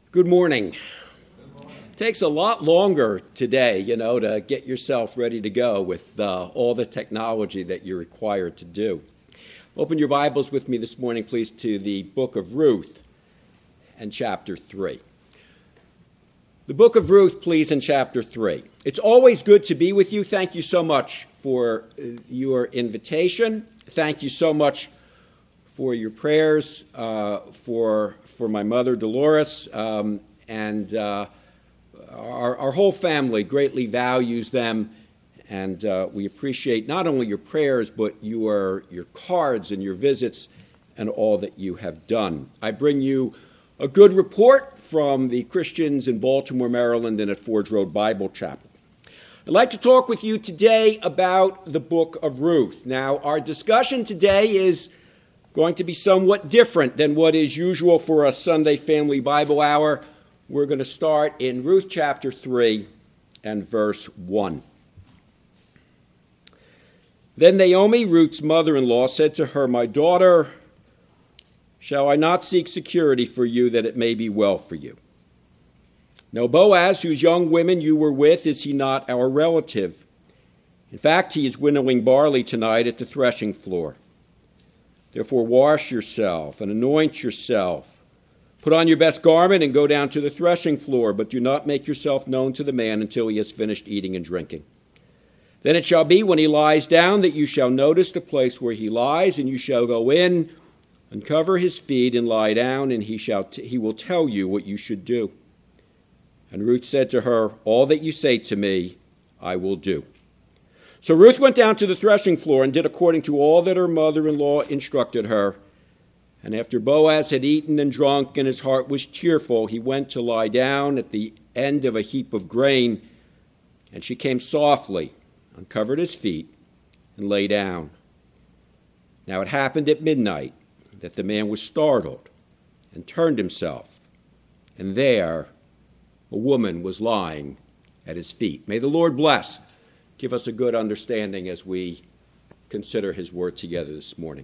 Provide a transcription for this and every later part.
Good morning. It takes a lot longer today, to get yourself ready to go with all the technology that you're required to do. Open your Bibles with me this morning, please, to the book of Ruth and chapter 3. The book of Ruth, please, in chapter 3. It's always good to be with you. Thank you so much for your invitation. Thank you so much for your prayers for my mother, Dolores, and our whole family greatly values them, and we appreciate not only your prayers, but your cards and your visits and all that you have done. I bring you a good report from the Christians in Baltimore, Maryland, and at Forge Road Bible Chapel. I'd like to talk with you today about the book of Ruth. Now, our discussion today is going to be somewhat different than what is usual for a Sunday Family Bible Hour. We're going to start in Ruth chapter 3 and verse 1. Then Naomi, Ruth's mother-in-law, said to her, "My daughter, shall I not seek security for you that it may be well for you? Now Boaz, whose young women you were with, is he not our relative? In fact, he is winnowing barley tonight at the threshing floor. Therefore wash yourself and anoint yourself. Put on your best garment and go down to the threshing floor, but do not make yourself known to the man until he has finished eating and drinking. Then it shall be when he lies down that you shall notice the place where he lies, and you shall go in, uncover his feet, and lie down, and he will tell you what you should do." And Ruth said to her, "All that you say to me, I will do." So Ruth went down to the threshing floor and did according to all that her mother-in-law instructed her. And after Boaz had eaten and drunk and his heart was cheerful, he went to lie down at the end of a heap of grain. And she came softly, uncovered his feet, and lay down. Now it happened at midnight that the man was startled and turned himself, and there a woman was lying at his feet. May the Lord bless. Give us a good understanding as we consider his word together this morning.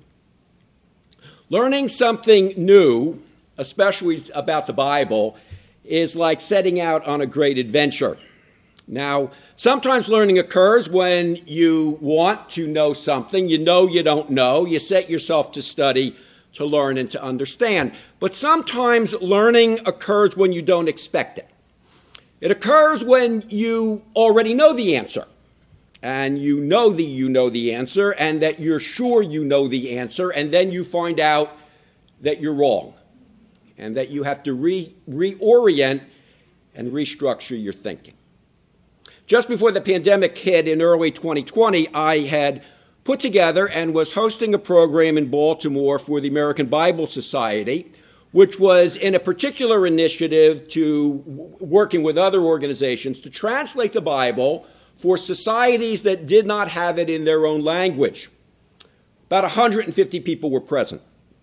Learning something new, especially about the Bible, is like setting out on a great adventure. Now, sometimes learning occurs when you want to know something, you don't know, you set yourself to study, to learn, and to understand. But sometimes learning occurs when you don't expect it. It occurs when you already know the answer. And you know the answer, and that you're sure you know the answer, and then you find out that you're wrong, and that you have to reorient and restructure your thinking. Just before the pandemic hit in early 2020, I had put together and was hosting a program in Baltimore for the American Bible Society, which was in a particular initiative to working with other organizations to translate the Bible for societies that did not have it in their own language. About 150 people were present.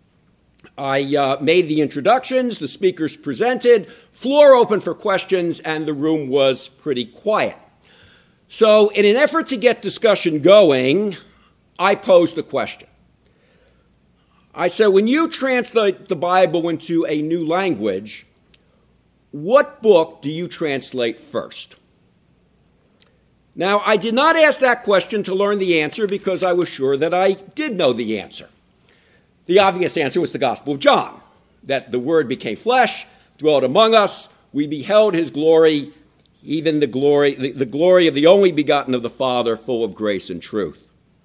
I made the introductions, the speakers presented, floor open for questions, and the room was pretty quiet. So in an effort to get discussion going, I posed a question. I said, when you translate the Bible into a new language, what book do you translate first? Now, I did not ask that question to learn the answer because I was sure that I did know the answer. The obvious answer was the Gospel of John, that the Word became flesh, dwelt among us, we beheld his glory, even the glory of the only begotten of the Father, full of grace and truth.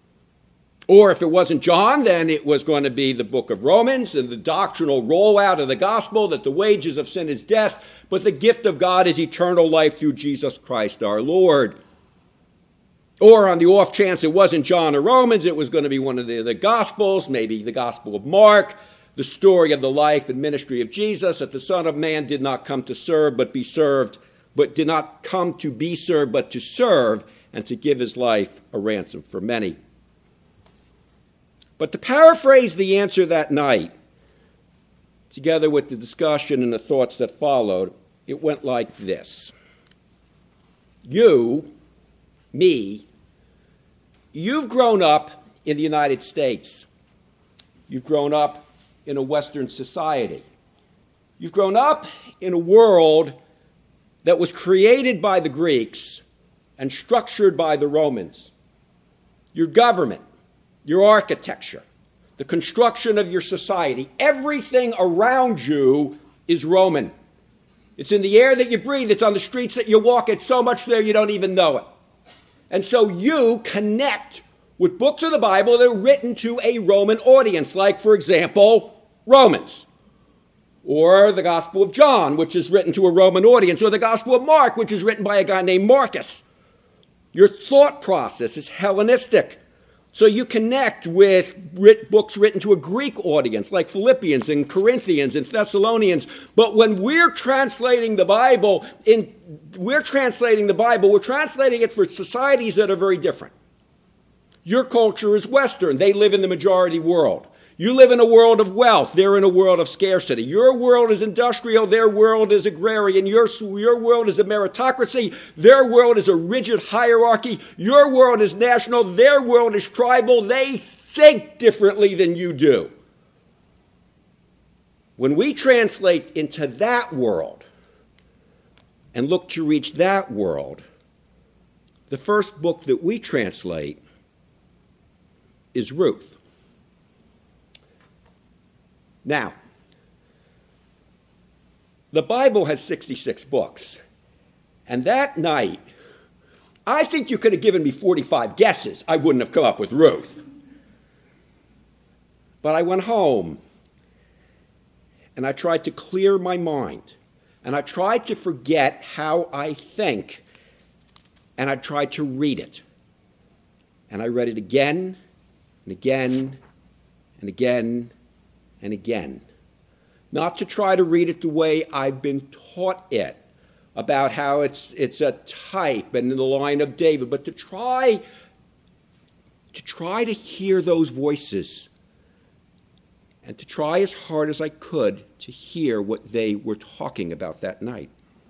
Or if it wasn't John, then it was going to be the book of Romans and the doctrinal rollout of the gospel that the wages of sin is death, but the gift of God is eternal life through Jesus Christ our Lord. Or on the off chance it wasn't John or Romans, it was going to be one of the Gospels, maybe the Gospel of Mark, the story of the life and ministry of Jesus, that the Son of Man did not come to serve but be served, but did not come to be served but to serve and to give his life a ransom for many. But to paraphrase the answer that night, together with the discussion and the thoughts that followed, it went like this. You've grown up in the United States. You've grown up in a Western society. You've grown up in a world that was created by the Greeks and structured by the Romans. Your government, your architecture, the construction of your society, everything around you is Roman. It's in the air that you breathe. It's on the streets that you walk. It's so much there you don't even know it. And so you connect with books of the Bible that are written to a Roman audience, like, for example, Romans, or the Gospel of John, which is written to a Roman audience, or the Gospel of Mark, which is written by a guy named Marcus. Your thought process is Hellenistic. So you connect with books written to a Greek audience, like Philippians and Corinthians and Thessalonians. But when we're translating the Bible, we're translating it for societies that are very different. Your culture is Western. They live in the majority world. You live in a world of wealth. They're in a world of scarcity. Your world is industrial. Their world is agrarian. Your world is a meritocracy. Their world is a rigid hierarchy. Your world is national. Their world is tribal. They think differently than you do. When we translate into that world and look to reach that world, the first book that we translate is Ruth. Now, the Bible has 66 books, and that night, I think you could have given me 45 guesses. I wouldn't have come up with Ruth. But I went home, and I tried to clear my mind, and I tried to forget how I think, and I tried to read it. And I read it again, and again, and again, and again, not to try to read it the way I've been taught it, about how it's a type and in the line of David, but to try to hear those voices and to try as hard as I could to hear what they were talking about that night.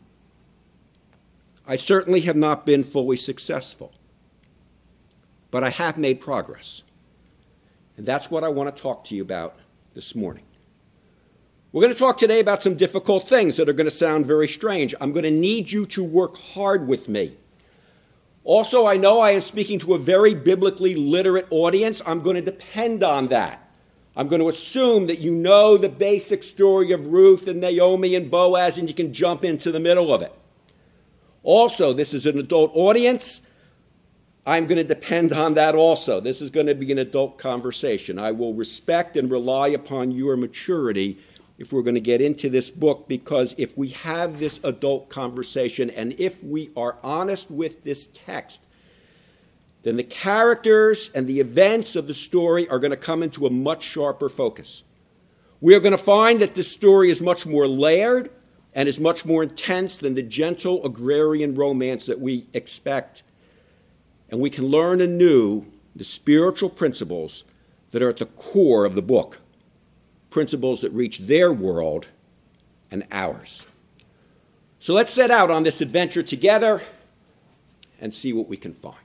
I certainly have not been fully successful, but I have made progress. And that's what I want to talk to you about this morning. We're going to talk today about some difficult things that are going to sound very strange. I'm going to need you to work hard with me. Also, I know I am speaking to a very biblically literate audience. I'm going to depend on that. I'm going to assume that you know the basic story of Ruth and Naomi and Boaz, and you can jump into the middle of it. Also, this is an adult audience. I'm going to depend on that also. This is going to be an adult conversation. I will respect and rely upon your maturity if we're going to get into this book, because if we have this adult conversation and if we are honest with this text, then the characters and the events of the story are going to come into a much sharper focus. We are going to find that this story is much more layered and is much more intense than the gentle agrarian romance that we expect. And we can learn anew the spiritual principles that are at the core of the book, principles that reach their world and ours. So let's set out on this adventure together and see what we can find.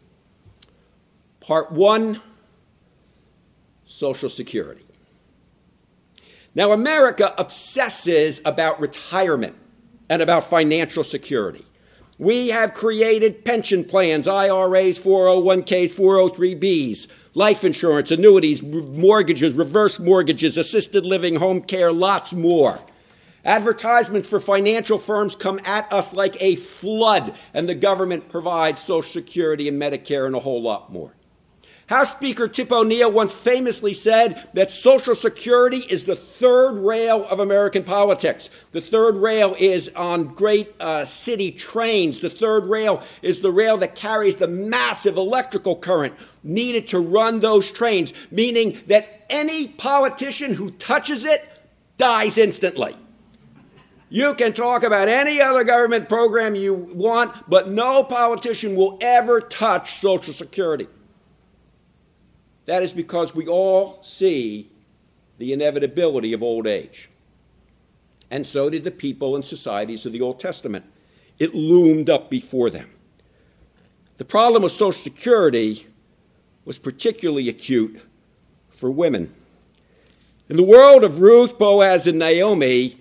Part 1, Social Security. Now, America obsesses about retirement and about financial security. We have created pension plans, IRAs, 401ks, 403bs, life insurance, annuities, mortgages, reverse mortgages, assisted living, home care, lots more. Advertisements for financial firms come at us like a flood, and the government provides Social Security and Medicare and a whole lot more. House Speaker Tip O'Neill once famously said that Social Security is the third rail of American politics. The third rail is on great city trains. The third rail is the rail that carries the massive electrical current needed to run those trains, meaning that any politician who touches it dies instantly. You can talk about any other government program you want, but no politician will ever touch Social Security. That is because we all see the inevitability of old age. And so did the people and societies of the Old Testament. It loomed up before them. The problem with Social Security was particularly acute for women. In the world of Ruth, Boaz, and Naomi,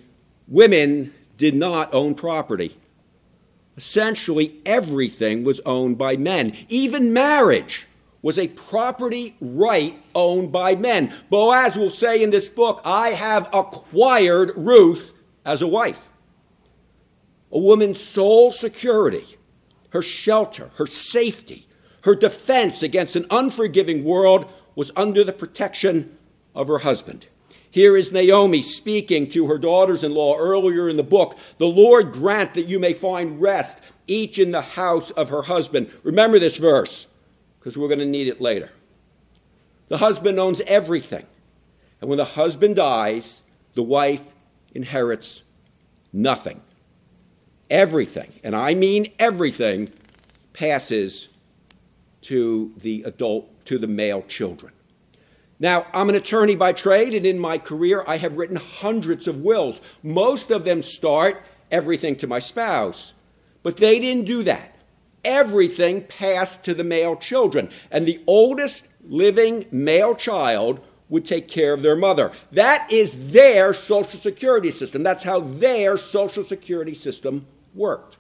Women did not own property. Essentially, everything was owned by men. Even marriage was a property right owned by men. Boaz will say in this book, I have acquired Ruth as a wife. A woman's sole security, her shelter, her safety, her defense against an unforgiving world was under the protection of her husband. Here is Naomi speaking to her daughters-in-law earlier in the book. The Lord grant that you may find rest, each in the house of her husband. Remember this verse, because we're going to need it later. The husband owns everything. And when the husband dies, the wife inherits nothing. Everything, and I mean everything, passes to the male children. Now, I'm an attorney by trade, and in my career, I have written hundreds of wills. Most of them start everything to my spouse, but they didn't do that. Everything passed to the male children, and the oldest living male child would take care of their mother. That is their Social Security system. That's how their Social Security system worked.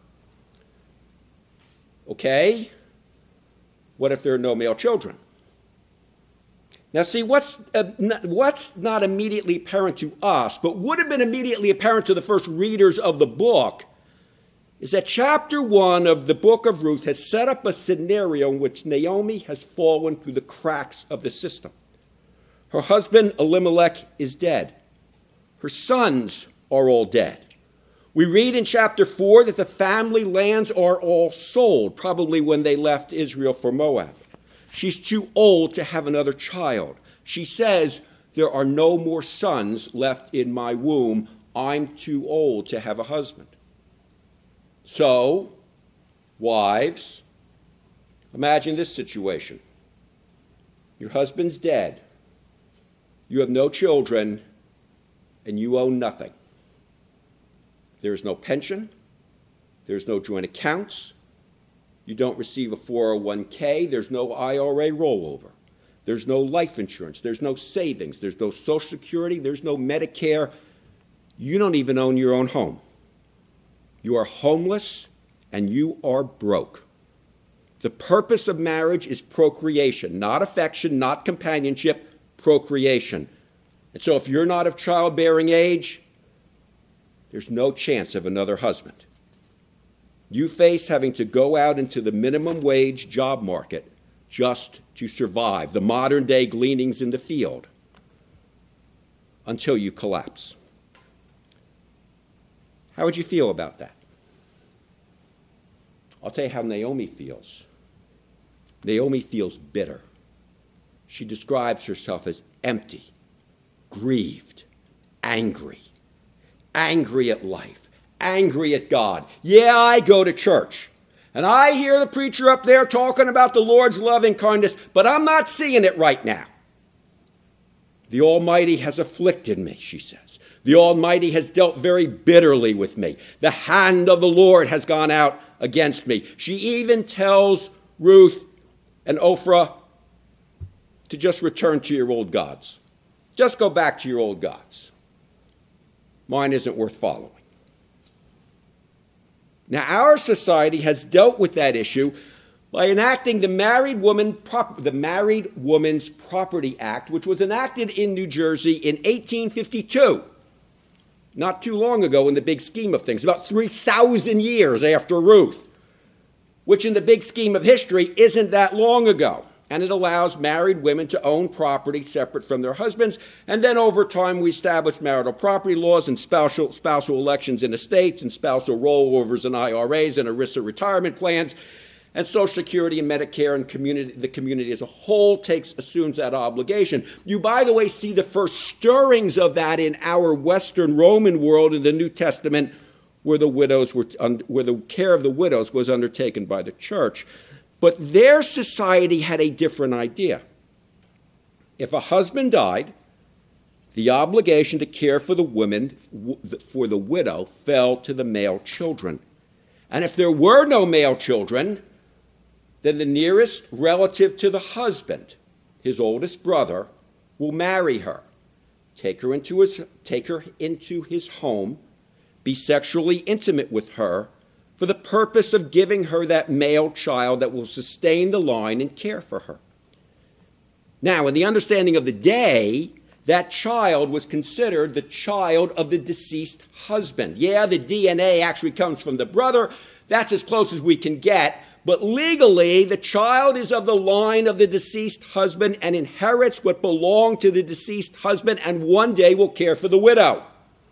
Okay? What if there are no male children? Now, see, what's not immediately apparent to us, but would have been immediately apparent to the first readers of the book, is that chapter 1 of the book of Ruth has set up a scenario in which Naomi has fallen through the cracks of the system. Her husband, Elimelech, is dead. Her sons are all dead. We read in chapter 4 that the family lands are all sold, probably when they left Israel for Moab. She's too old to have another child. She says, there are no more sons left in my womb. I'm too old to have a husband. So, wives, imagine this situation. Your husband's dead. You have no children, and you own nothing. There's no pension. There's no joint accounts. You don't receive a 401k. There's no IRA rollover. There's no life insurance. There's no savings. There's no Social Security. There's no Medicare. You don't even own your own home. You are homeless and you are broke. The purpose of marriage is procreation, not affection, not companionship, procreation. And so if you're not of childbearing age, there's no chance of another husband. You face having to go out into the minimum wage job market just to survive, the modern day gleanings in the field, until you collapse. How would you feel about that? I'll tell you how Naomi feels. Naomi feels bitter. She describes herself as empty, grieved, angry at life, angry at God. Yeah, I go to church, and I hear the preacher up there talking about the Lord's loving kindness, but I'm not seeing it right now. The Almighty has afflicted me, she says. The Almighty has dealt very bitterly with me. The hand of the Lord has gone out against me. She even tells Ruth and Ophrah to just return to your old gods. Just go back to your old gods. Mine isn't worth following. Now, our society has dealt with that issue by enacting the Married Woman's Property Act, which was enacted in New Jersey in 1852. Not too long ago in the big scheme of things, about 3,000 years after Ruth, which in the big scheme of history isn't that long ago. And it allows married women to own property separate from their husbands. And then over time, we established marital property laws and spousal elections in estates and spousal rollovers and IRAs and ERISA retirement plans. And Social Security and Medicare and the community as a whole assumes that obligation. You, by the way, see the first stirrings of that in our Western Roman world in the New Testament, where where the care of the widows was undertaken by the church. But their society had a different idea. If a husband died, the obligation to care for the widow, fell to the male children. And if there were no male children, then the nearest relative to the husband, his oldest brother, will marry her, take her into his home, be sexually intimate with her for the purpose of giving her that male child that will sustain the line and care for her. Now, in the understanding of the day, that child was considered the child of the deceased husband. Yeah, the DNA actually comes from the brother. That's as close as we can get. But legally, the child is of the line of the deceased husband and inherits what belonged to the deceased husband and one day will care for the widow.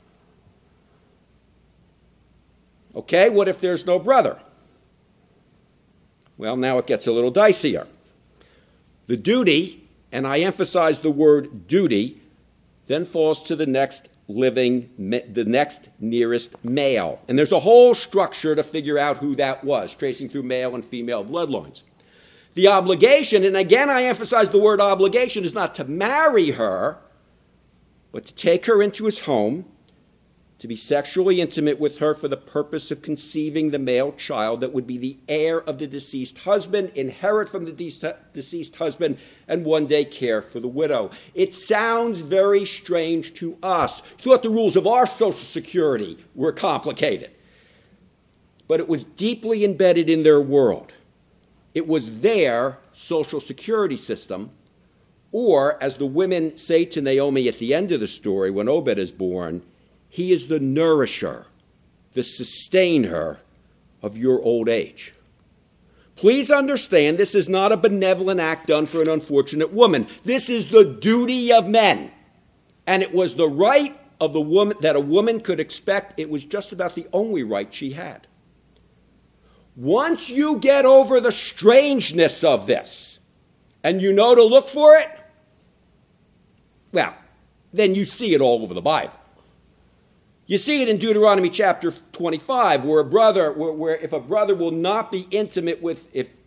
Okay, what if there's no brother? Well, now it gets a little dicier. The duty, and I emphasize the word duty, then falls to the next nearest male. And there's a whole structure to figure out who that was, tracing through male and female bloodlines. The obligation, and again I emphasize the word obligation, is not to marry her, but to take her into his home, to be sexually intimate with her for the purpose of conceiving the male child that would be the heir of the deceased husband, inherit from the deceased husband, and one day care for the widow. It sounds very strange to us. We thought the rules of our Social Security were complicated. But it was deeply embedded in their world. It was their Social Security system, or as the women say to Naomi at the end of the story when Obed is born, he is the nourisher, the sustainer of your old age. Please understand, this is not a benevolent act done for an unfortunate woman. This is the duty of men. And it was the right of the woman that a woman could expect. It was just about the only right she had. Once you get over the strangeness of this, and you know to look for it, well, then you see it all over the Bible. You see it in Deuteronomy chapter 25, where if a brother will not be intimate with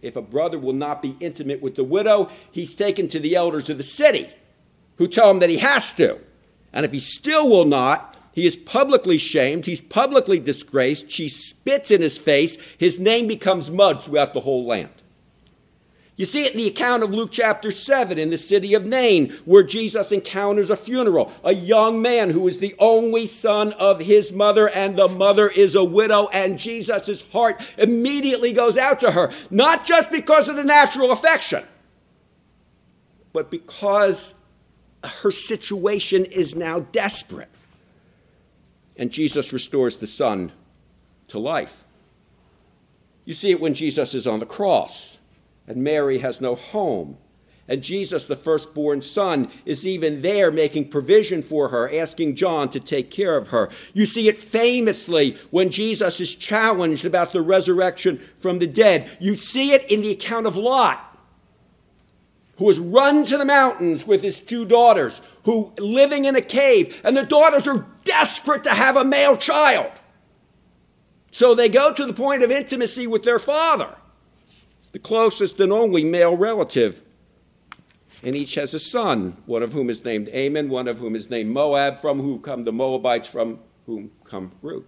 the widow, he's taken to the elders of the city, who tell him that he has to. And if he still will not, he is publicly shamed, he's publicly disgraced, she spits in his face, his name becomes mud throughout the whole land. You see it in the account of Luke chapter 7 in the city of Nain, where Jesus encounters a funeral, a young man who is the only son of his mother, and the mother is a widow, and Jesus' heart immediately goes out to her, not just because of the natural affection, but because her situation is now desperate. And Jesus restores the son to life. You see it when Jesus is on the cross. And Mary has no home. And Jesus, the firstborn son, is even there making provision for her, asking John to take care of her. You see it famously when Jesus is challenged about the resurrection from the dead. You see it in the account of Lot, who has run to the mountains with his two daughters, who living in a cave, and the daughters are desperate to have a male child. So they go to the point of intimacy with their father, the closest and only male relative. And each has a son, one of whom is named Ammon, one of whom is named Moab, from whom come the Moabites, from whom come Ruth.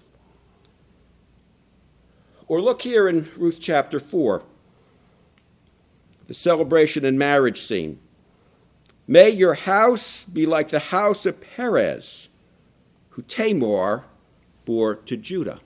Or look here in Ruth chapter 4, the celebration and marriage scene. May your house be like the house of Perez, who Tamar bore to Judah.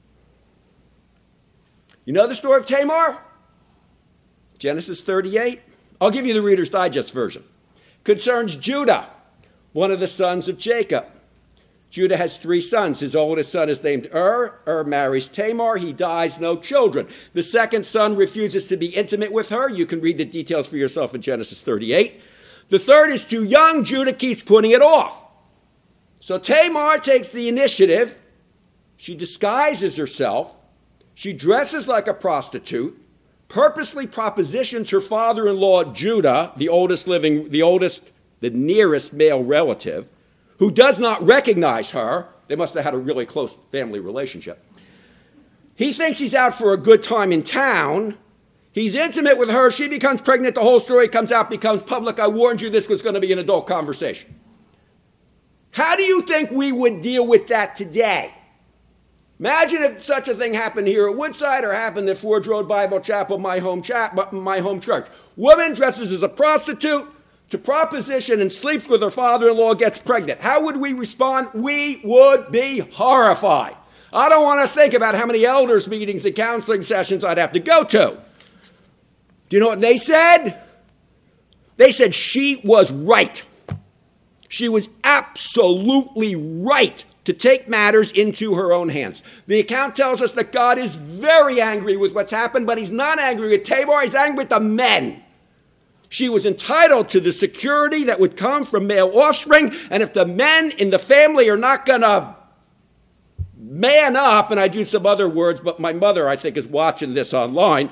You know the story of Tamar? Genesis 38. I'll give you the Reader's Digest version. Concerns Judah, one of the sons of Jacob. Judah has 3 sons. His oldest son is named Er. Er marries Tamar. He dies, no children. The second son refuses to be intimate with her. You can read the details for yourself in Genesis 38. The third is too young. Judah keeps putting it off. So Tamar takes the initiative. She disguises herself. She dresses like a prostitute, purposely propositions her father-in-law Judah, the nearest male relative, who does not recognize her. They must have had a really close family relationship. He thinks he's out for a good time in town. He's intimate with her. She becomes pregnant. The whole story comes out, becomes public. I warned you this was going to be an adult conversation. How do you think we would deal with that today? Imagine if such a thing happened here at Woodside or happened at Forge Road Bible Chapel, my home church. Woman dresses as a prostitute to proposition and sleeps with her father-in-law, gets pregnant. How would we respond? We would be horrified. I don't want to think about how many elders' meetings and counseling sessions I'd have to go to. Do you know what they said? They said she was right. She was absolutely right to take matters into her own hands. The account tells us that God is very angry with what's happened, but he's not angry with Tamar, he's angry with the men. She was entitled to the security that would come from male offspring, and if the men in the family are not going to man up, and I do some other words, but my mother, I think, is watching this online.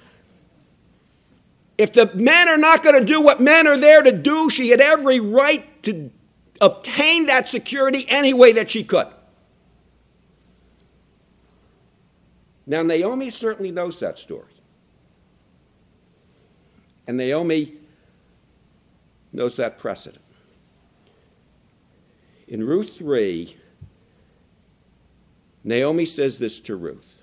If the men are not going to do what men are there to do, she had every right to obtain that security any way that she could. Now, Naomi certainly knows that story. And Naomi knows that precedent. In Ruth 3, Naomi says this to Ruth: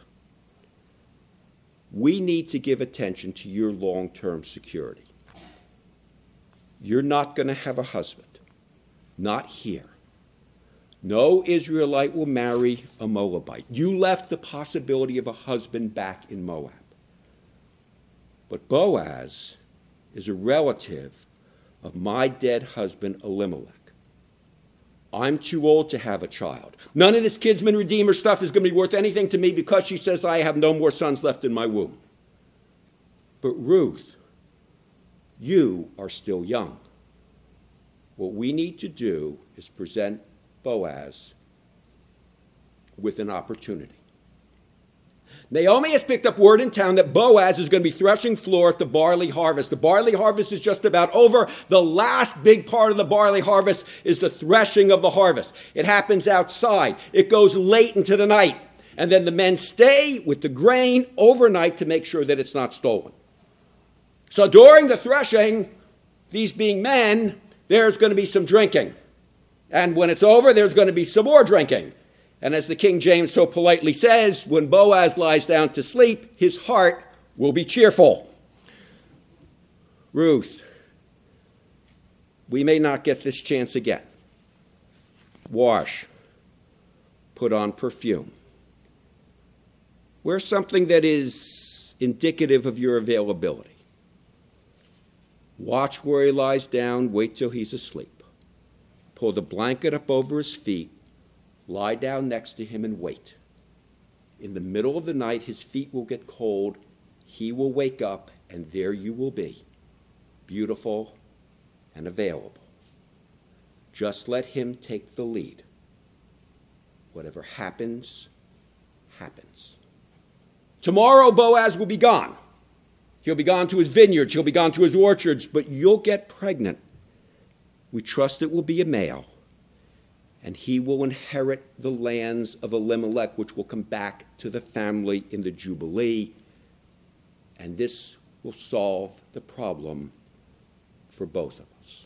we need to give attention to your long-term security. You're not going to have a husband. Not here. No Israelite will marry a Moabite. You left the possibility of a husband back in Moab. But Boaz is a relative of my dead husband Elimelech. I'm too old to have a child. None of this kinsman redeemer stuff is going to be worth anything to me because she says I have no more sons left in my womb. But Ruth, you are still young. What we need to do is present Boaz with an opportunity. Naomi has picked up word in town that Boaz is going to be threshing floor at the barley harvest. The barley harvest is just about over. The last big part of the barley harvest is the threshing of the harvest. It happens outside. It goes late into the night. And then the men stay with the grain overnight to make sure that it's not stolen. So during the threshing, these being men, there's going to be some drinking. And when it's over, there's going to be some more drinking. And as the King James so politely says, when Boaz lies down to sleep, his heart will be cheerful. Ruth, we may not get this chance again. Wash. Put on perfume. Wear something that is indicative of your availability. Watch where he lies down, wait till he's asleep. Pull the blanket up over his feet, lie down next to him and wait. In the middle of the night, his feet will get cold, he will wake up, and there you will be, beautiful and available. Just let him take the lead. Whatever happens, happens. Tomorrow, Boaz will be gone. He'll be gone to his vineyards. He'll be gone to his orchards. But you'll get pregnant. We trust it will be a male. And he will inherit the lands of Elimelech, which will come back to the family in the Jubilee. And this will solve the problem for both of us.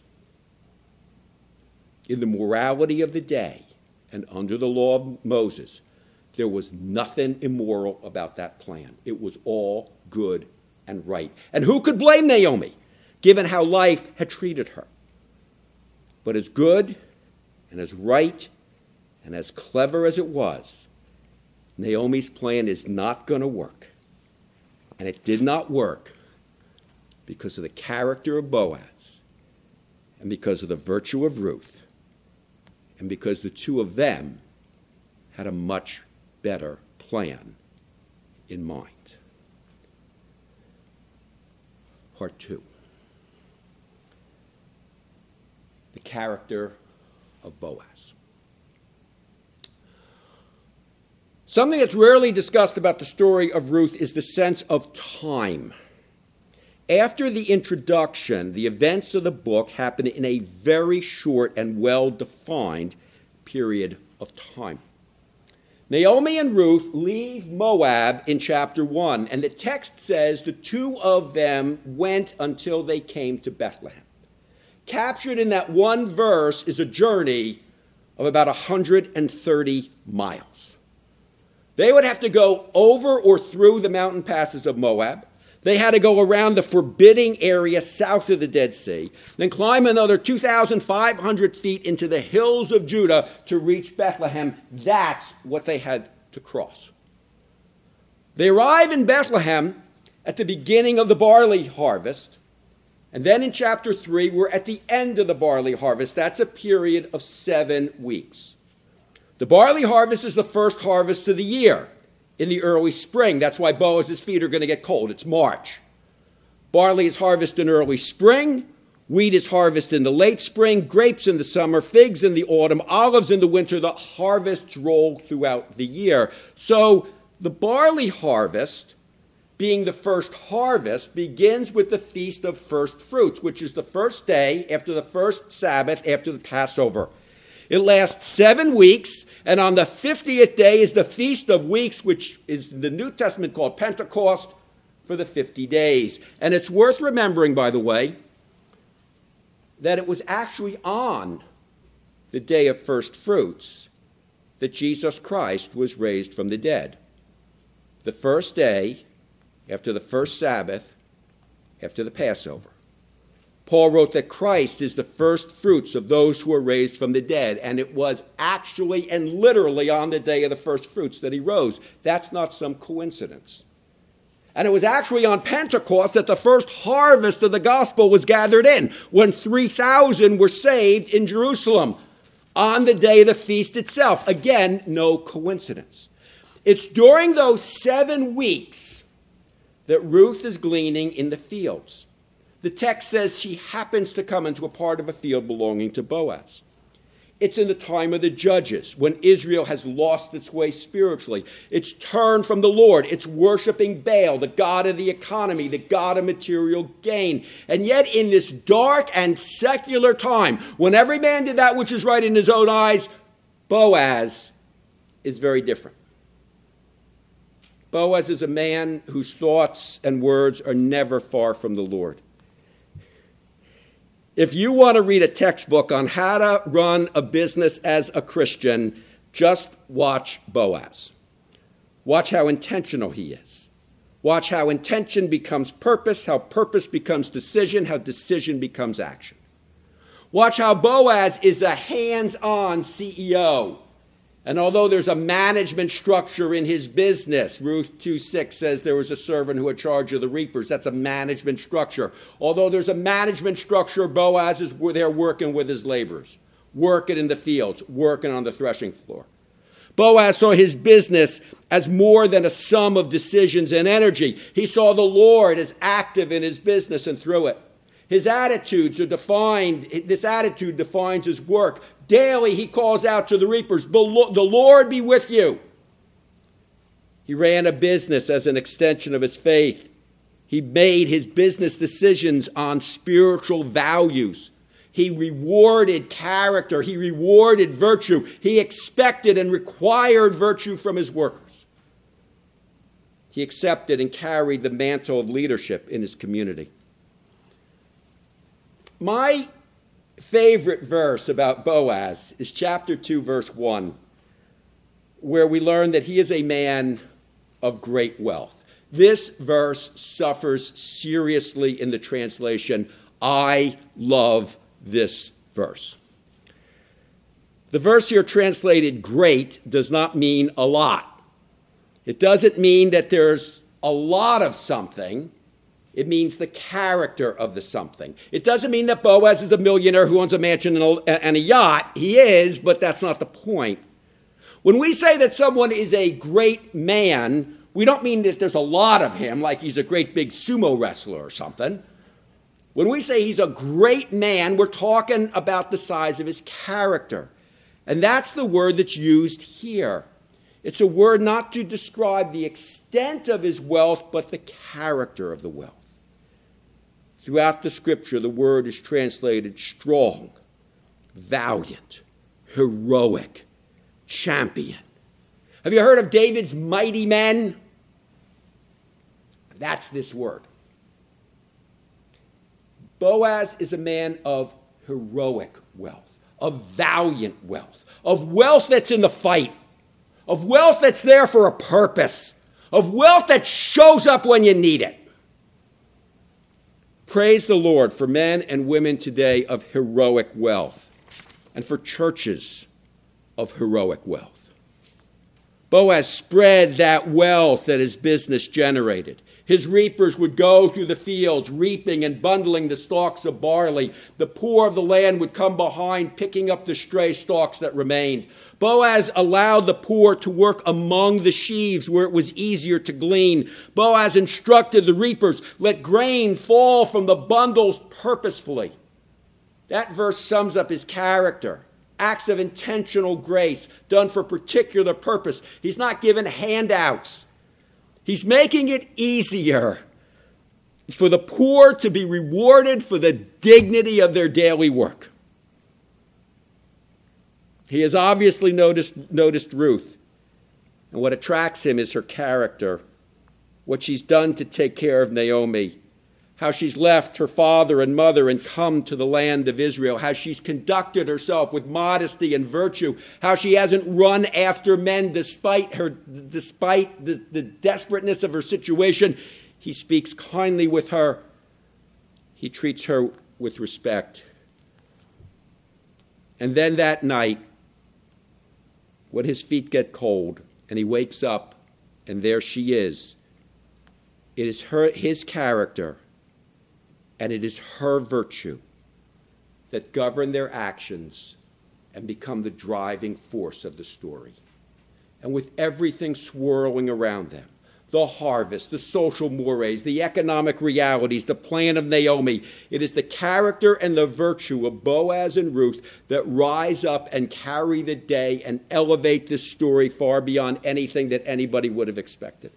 In the morality of the day and under the law of Moses, there was nothing immoral about that plan. It was all good and right. And who could blame Naomi, given how life had treated her? But as good and as right and as clever as it was, Naomi's plan is not going to work. And it did not work because of the character of Boaz and because of the virtue of Ruth and because the two of them had a much better plan in mind. Part 2. The character of Boaz. Something that's rarely discussed about the story of Ruth is the sense of time. After the introduction, the events of the book happen in a very short and well-defined period of time. Naomi and Ruth leave Moab in chapter 1, and the text says the two of them went until they came to Bethlehem. Captured in that one verse is a journey of about 130 miles. They would have to go over or through the mountain passes of Moab. They had to go around the forbidding area south of the Dead Sea, then climb another 2,500 feet into the hills of Judah to reach Bethlehem. That's what they had to cross. They arrive in Bethlehem at the beginning of the barley harvest. And then in chapter 3, we're at the end of the barley harvest. That's a period of 7 weeks. The barley harvest is the first harvest of the year in the early spring. That's why Boaz's feet are going to get cold. It's March. Barley is harvested in early spring. Wheat is harvested in the late spring. Grapes in the summer. Figs in the autumn. Olives in the winter. The harvests roll throughout the year. So the barley harvest, being the first harvest, begins with the Feast of First Fruits, which is the first day after the first Sabbath after the Passover. It lasts 7 weeks, and on the 50th day is the Feast of Weeks, which is in the New Testament called Pentecost, for the 50 days. And it's worth remembering, by the way, that it was actually on the day of first fruits that Jesus Christ was raised from the dead. The first day after the first Sabbath, after the Passover. Paul wrote that Christ is the first fruits of those who are raised from the dead, and it was actually and literally on the day of the first fruits that he rose. That's not some coincidence. And it was actually on Pentecost that the first harvest of the gospel was gathered in, when 3,000 were saved in Jerusalem on the day of the feast itself. Again, no coincidence. It's during those 7 weeks that Ruth is gleaning in the fields. The text says she happens to come into a part of a field belonging to Boaz. It's in the time of the judges, when Israel has lost its way spiritually. It's turned from the Lord. It's worshiping Baal, the god of the economy, the god of material gain. And yet in this dark and secular time, when every man did that which is right in his own eyes, Boaz is very different. Boaz is a man whose thoughts and words are never far from the Lord. If you want to read a textbook on how to run a business as a Christian, just watch Boaz. Watch how intentional he is. Watch how intention becomes purpose, how purpose becomes decision, how decision becomes action. Watch how Boaz is a hands-on CEO. And although there's a management structure in his business, Ruth 2:6 says there was a servant who had charge of the reapers. That's a management structure. Although there's a management structure, Boaz is there working with his laborers, working in the fields, working on the threshing floor. Boaz saw his business as more than a sum of decisions and energy. He saw the Lord as active in his business and through it. His attitudes are defined, this attitude defines his work. Daily he calls out to the reapers, the Lord be with you. He ran a business as an extension of his faith. He made his business decisions on spiritual values. He rewarded character. He rewarded virtue. He expected and required virtue from his workers. He accepted and carried the mantle of leadership in his community. My favorite verse about Boaz is chapter 2, verse 1, where we learn that he is a man of great wealth. This verse suffers seriously in the translation. I love this verse. The verse here translated great does not mean a lot. It doesn't mean that there's a lot of something. It means the character of the something. It doesn't mean that Boaz is a millionaire who owns a mansion and a yacht. He is, but that's not the point. When we say that someone is a great man, we don't mean that there's a lot of him, like he's a great big sumo wrestler or something. When we say he's a great man, we're talking about the size of his character. And that's the word that's used here. It's a word not to describe the extent of his wealth, but the character of the wealth. Throughout the scripture, the word is translated strong, valiant, heroic, champion. Have you heard of David's mighty men? That's this word. Boaz is a man of heroic wealth, of valiant wealth, of wealth that's in the fight, of wealth that's there for a purpose, of wealth that shows up when you need it. Praise the Lord for men and women today of heroic wealth and for churches of heroic wealth. Boaz spread that wealth that his business generated. His reapers would go through the fields, reaping and bundling the stalks of barley. The poor of the land would come behind, picking up the stray stalks that remained. Boaz allowed the poor to work among the sheaves where it was easier to glean. Boaz instructed the reapers, let grain fall from the bundles purposefully. That verse sums up his character. Acts of intentional grace done for a particular purpose. He's not given handouts. He's making it easier for the poor to be rewarded for the dignity of their daily work. He has obviously noticed Ruth. And what attracts him is her character, what she's done to take care of Naomi, how she's left her father and mother and come to the land of Israel, how she's conducted herself with modesty and virtue, how she hasn't run after men despite the desperateness of her situation. He speaks kindly with her. He treats her with respect. And then that night, when his feet get cold and he wakes up and there she is, it is his character and it is her virtue that govern their actions and become the driving force of the story. And with everything swirling around them, the harvest, the social mores, the economic realities, the plan of Naomi, it is the character and the virtue of Boaz and Ruth that rise up and carry the day and elevate this story far beyond anything that anybody would have expected.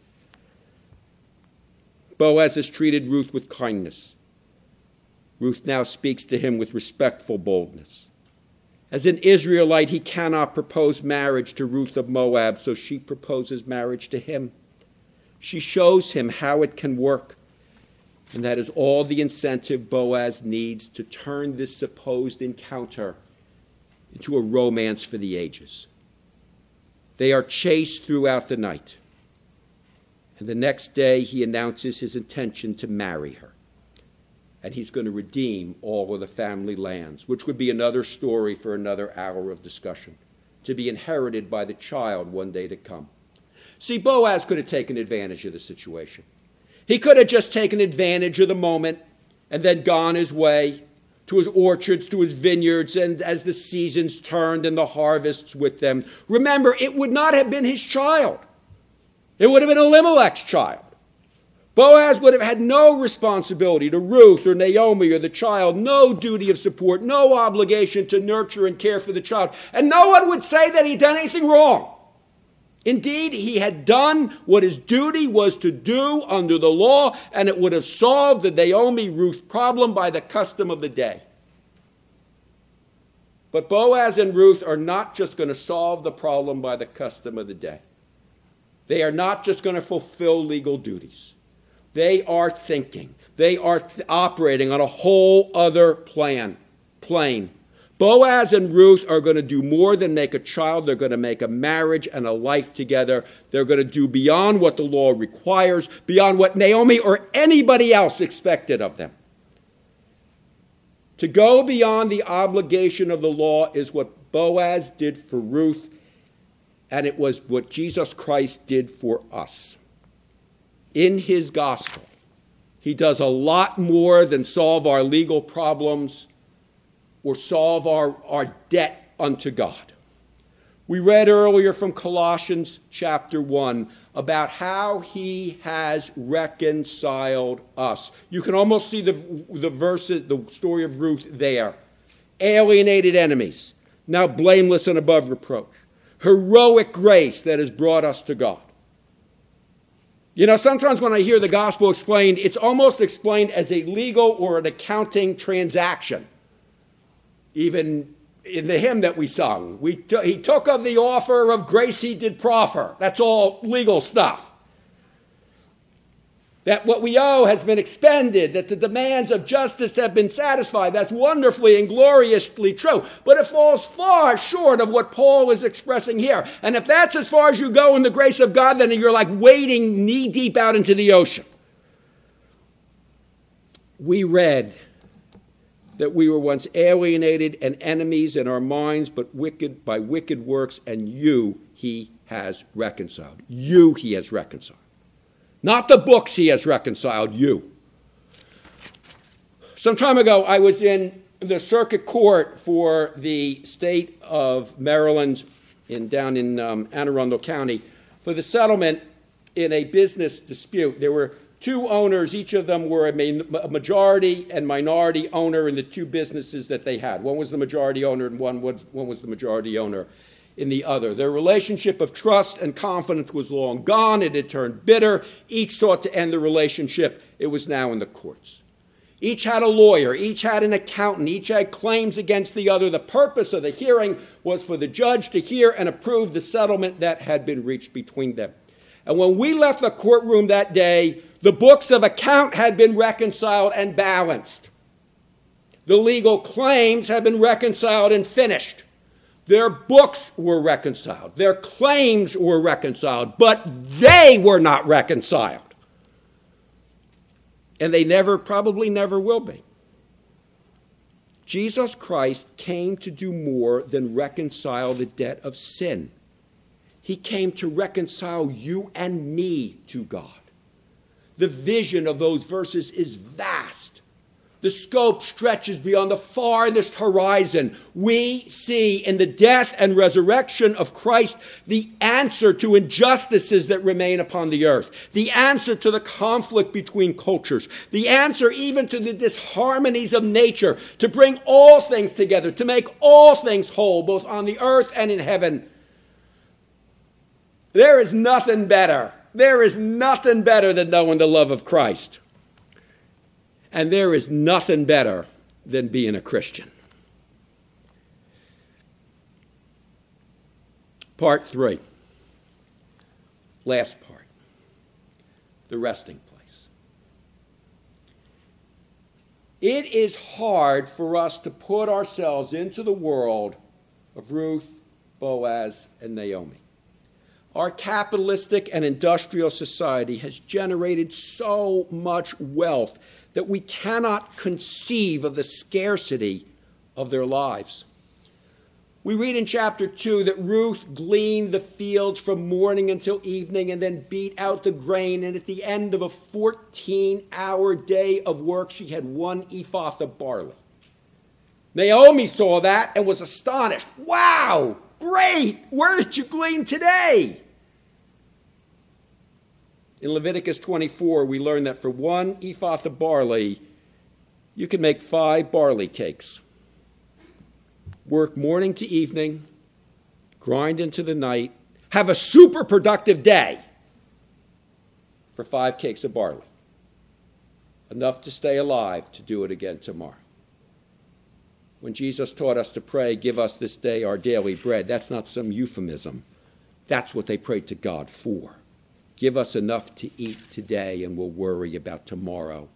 Boaz has treated Ruth with kindness. Ruth now speaks to him with respectful boldness. As an Israelite, he cannot propose marriage to Ruth of Moab, so she proposes marriage to him. She shows him how it can work, and that is all the incentive Boaz needs to turn this supposed encounter into a romance for the ages. They are chased throughout the night, and the next day he announces his intention to marry her. And he's going to redeem all of the family lands, which would be another story for another hour of discussion, to be inherited by the child one day to come. See, Boaz could have taken advantage of the situation. He could have just taken advantage of the moment and then gone his way to his orchards, to his vineyards, and as the seasons turned and the harvests with them. Remember, it would not have been his child. It would have been Elimelech's child. Boaz would have had no responsibility to Ruth or Naomi or the child, no duty of support, no obligation to nurture and care for the child. And no one would say that he'd done anything wrong. Indeed, he had done what his duty was to do under the law, and it would have solved the Naomi-Ruth problem by the custom of the day. But Boaz and Ruth are not just going to solve the problem by the custom of the day. They are not just going to fulfill legal duties. They are thinking. They are operating on a whole other plane. Boaz and Ruth are going to do more than make a child. They're going to make a marriage and a life together. They're going to do beyond what the law requires, beyond what Naomi or anybody else expected of them. To go beyond the obligation of the law is what Boaz did for Ruth, and it was what Jesus Christ did for us. In his gospel, he does a lot more than solve our legal problems or solve our debt unto God. We read earlier from Colossians chapter 1 about how he has reconciled us. You can almost see the verses, the story of Ruth there. Alienated enemies, now blameless and above reproach. Heroic grace that has brought us to God. You know, sometimes when I hear the gospel explained, it's almost explained as a legal or an accounting transaction. Even in the hymn that we sung, he took of the offer of grace he did proffer. That's all legal stuff. That what we owe has been expended, that the demands of justice have been satisfied. That's wonderfully and gloriously true. But it falls far short of what Paul is expressing here. And if that's as far as you go in the grace of God, then you're like wading knee-deep out into the ocean. We read that we were once alienated and enemies in our minds, but by wicked works, and you he has reconciled. You he has reconciled. Not the books he has reconciled, you. Some time ago, I was in the circuit court for the state of Maryland down in Anne Arundel County for the settlement in a business dispute. There were two owners. Each of them were a majority and minority owner in the two businesses that they had. One was the majority owner and one was the majority owner in the other. Their relationship of trust and confidence was long gone. It had turned bitter. Each sought to end the relationship. It was now in the courts. Each had a lawyer. Each had an accountant. Each had claims against the other. The purpose of the hearing was for the judge to hear and approve the settlement that had been reached between them. And when we left the courtroom that day, the books of account had been reconciled and balanced. The legal claims had been reconciled and finished. Their books were reconciled. Their claims were reconciled, but they were not reconciled. And they probably never will be. Jesus Christ came to do more than reconcile the debt of sin. He came to reconcile you and me to God. The vision of those verses is vast. The scope stretches beyond the farthest horizon. We see in the death and resurrection of Christ the answer to injustices that remain upon the earth, the answer to the conflict between cultures, the answer even to the disharmonies of nature, to bring all things together, to make all things whole, both on the earth and in heaven. There is nothing better. There is nothing better than knowing the love of Christ. And there is nothing better than being a Christian. Part 3. Last part. The resting place. It is hard for us to put ourselves into the world of Ruth, Boaz, and Naomi. Our capitalistic and industrial society has generated so much wealth that we cannot conceive of the scarcity of their lives. We read in chapter 2 that Ruth gleaned the fields from morning until evening and then beat out the grain, and at the end of a 14-hour day of work, she had 1 ephah of barley. Naomi saw that and was astonished. Wow, great! Where did you glean today? In Leviticus 24, we learn that for 1 ephah of barley, you can make 5 barley cakes. Work morning to evening, grind into the night, have a super productive day for 5 cakes of barley. Enough to stay alive to do it again tomorrow. When Jesus taught us to pray, give us this day our daily bread, that's not some euphemism. That's what they prayed to God for. Give us enough to eat today, and we'll worry about tomorrow.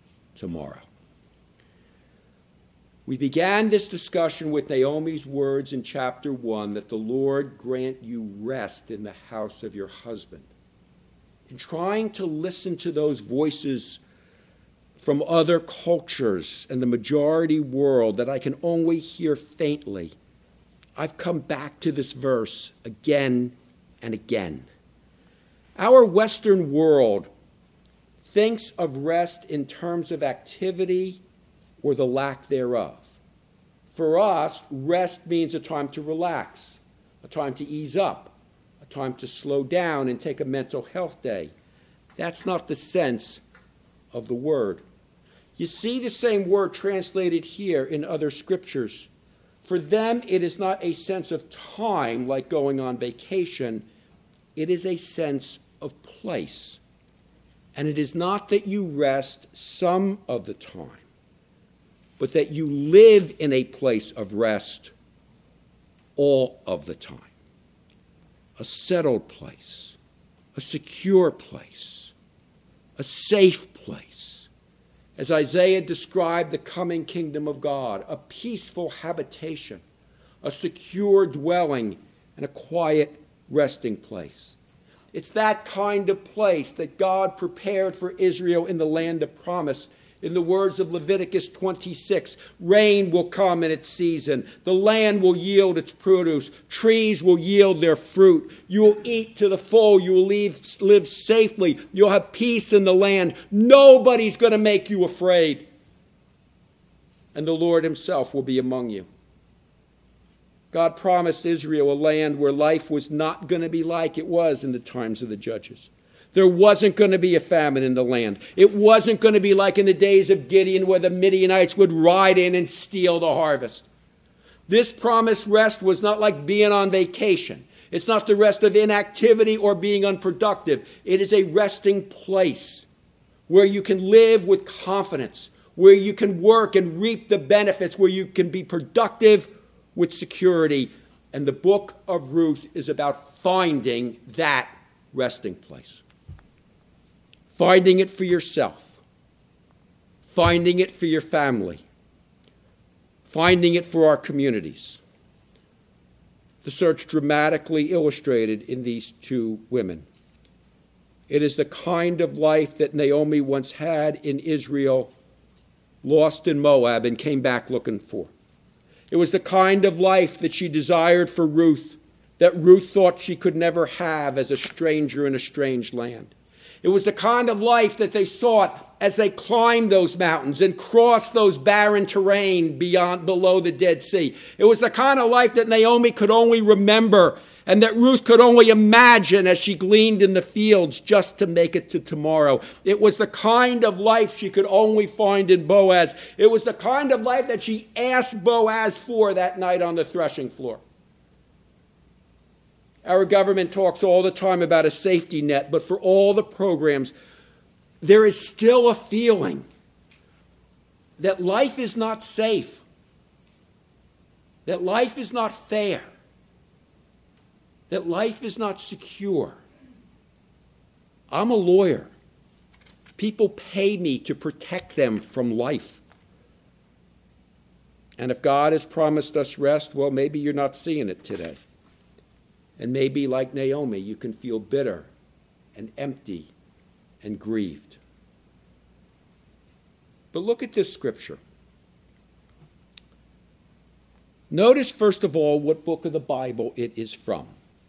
We began this discussion with Naomi's words in chapter 1 that the Lord grant you rest in the house of your husband. In trying to listen to those voices from other cultures and the majority world that I can only hear faintly, I've come back to this verse again and again. Our Western world thinks of rest in terms of activity or the lack thereof. For us, rest means a time to relax, a time to ease up, a time to slow down and take a mental health day. That's not the sense of the word. You see the same word translated here in other scriptures. For them, it is not a sense of time like going on vacation. It is a sense of place. And it is not that you rest some of the time, but that you live in a place of rest all of the time. A settled place, a secure place, a safe place. As Isaiah described the coming kingdom of God, a peaceful habitation, a secure dwelling, and a quiet resting place. It's that kind of place that God prepared for Israel in the land of promise. In the words of Leviticus 26, rain will come in its season. The land will yield its produce. Trees will yield their fruit. You will eat to the full. You will live safely. You'll have peace in the land. Nobody's going to make you afraid. And the Lord himself will be among you. God promised Israel a land where life was not going to be like it was in the times of the judges. There wasn't going to be a famine in the land. It wasn't going to be like in the days of Gideon where the Midianites would ride in and steal the harvest. This promised rest was not like being on vacation. It's not the rest of inactivity or being unproductive. It is a resting place where you can live with confidence, where you can work and reap the benefits, where you can be productive with security. And the book of Ruth is about finding that resting place. Finding it for yourself. Finding it for your family. Finding it for our communities. The search dramatically illustrated in these two women. It is the kind of life that Naomi once had in Israel, lost in Moab, and came back looking for. It was the kind of life that she desired for Ruth, that Ruth thought she could never have as a stranger in a strange land. It was the kind of life that they sought as they climbed those mountains and crossed those barren terrain below the Dead Sea. It was the kind of life that Naomi could only remember and that Ruth could only imagine as she gleaned in the fields just to make it to tomorrow. It was the kind of life she could only find in Boaz. It was the kind of life that she asked Boaz for that night on the threshing floor. Our government talks all the time about a safety net, but for all the programs, there is still a feeling that life is not safe, that life is not fair, that life is not secure. I'm a lawyer. People pay me to protect them from life. And if God has promised us rest, well, maybe you're not seeing it today. And maybe, like Naomi, you can feel bitter and empty and grieved. But look at this scripture. Notice, first of all, what book of the Bible it is from.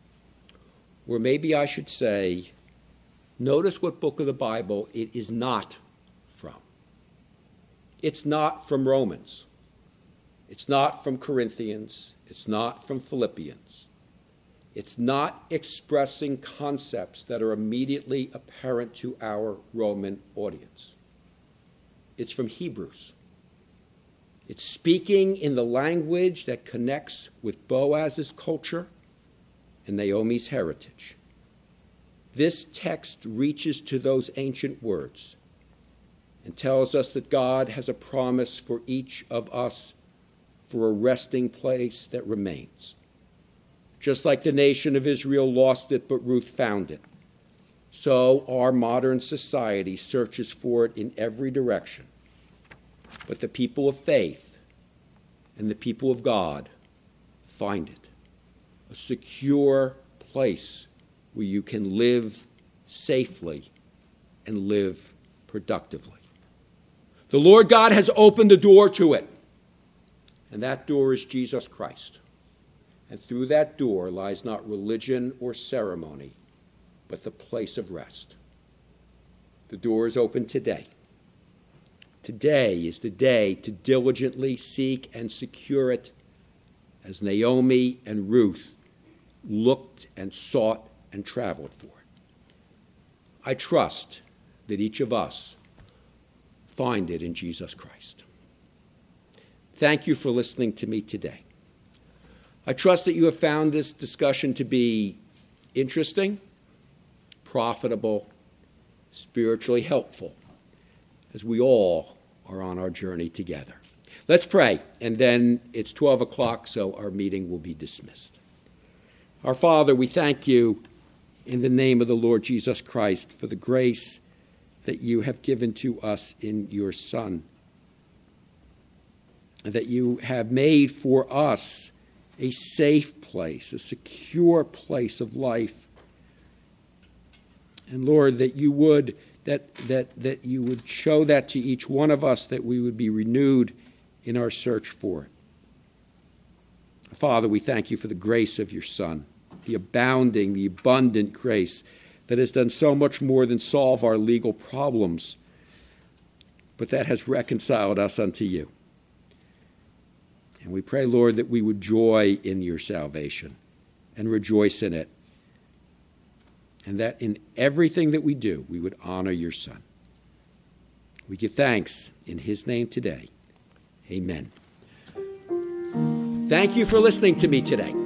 Or maybe I should say, notice what book of the Bible it is not from. It's not from Romans. It's not from Corinthians. It's not from Philippians. It's not expressing concepts that are immediately apparent to our Roman audience. It's from Hebrews. It's speaking in the language that connects with Boaz's culture and Naomi's heritage. This text reaches to those ancient words and tells us that God has a promise for each of us for a resting place that remains. Just like the nation of Israel lost it, but Ruth found it, so our modern society searches for it in every direction. But the people of faith and the people of God find it. A secure place where you can live safely and live productively. The Lord God has opened the door to it, and that door is Jesus Christ. And through that door lies not religion or ceremony, but the place of rest. The door is open today. Today is the day to diligently seek and secure it as Naomi and Ruth looked and sought and traveled for it. I trust that each of us find it in Jesus Christ. Thank you for listening to me today. I trust that you have found this discussion to be interesting, profitable, spiritually helpful, as we all are on our journey together. Let's pray, and then it's 12 o'clock, so our meeting will be dismissed. Our Father, we thank you in the name of the Lord Jesus Christ for the grace that you have given to us in your Son, and that you have made for us a safe place, a secure place of life. And Lord, that you would that you would show that to each one of us, that we would be renewed in our search for it. Father, we thank you for the grace of your Son, the abounding, the abundant grace that has done so much more than solve our legal problems, but that has reconciled us unto you. And we pray, Lord, that we would joy in your salvation and rejoice in it, and that in everything that we do, we would honor your Son. We give thanks in his name today. Amen. Thank you for listening to me today.